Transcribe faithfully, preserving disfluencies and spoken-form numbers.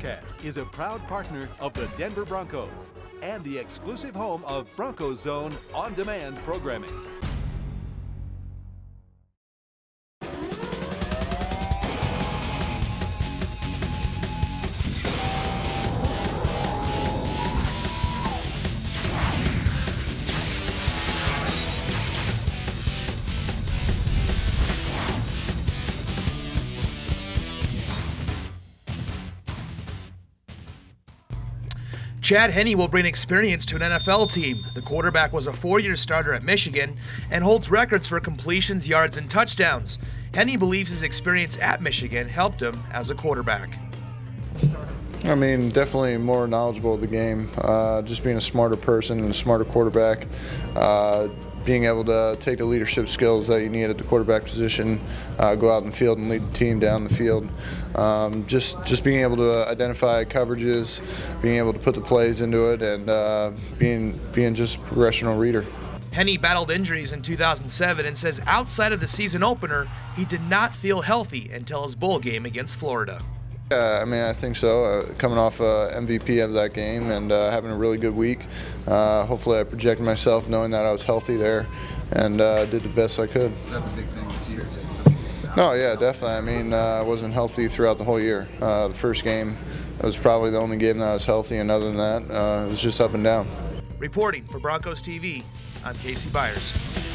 Broadcast is a proud partner of the Denver Broncos and the exclusive home of Broncos Zone on-demand programming. Chad Henne will bring experience to an N F L team. The quarterback was a four-year starter at Michigan and holds records for completions, yards, and touchdowns. Henne believes his experience at Michigan helped him as a quarterback. I mean, definitely more knowledgeable of the game, uh, just being a smarter person and a smarter quarterback, uh, being able to take the leadership skills that you need at the quarterback position, uh, go out in the field and lead the team down the field. Um, just just being able to identify coverages, being able to put the plays into it, and uh, being being just a progressional reader. Henne battled injuries in two thousand seven and says outside of the season opener, he did not feel healthy until his bowl game against Florida. Yeah, I mean, I think so. Uh, coming off uh, M V P of that game and uh, having a really good week. Uh, hopefully I projected myself knowing that I was healthy there and uh, did the best I could. Is that the big thing this year? Just no, yeah, definitely. I mean, uh, I wasn't healthy throughout the whole year. Uh, the first game, it was probably the only game that I was healthy, and other than that, uh, it was just up and down. Reporting for Broncos T V, I'm Casey Byers.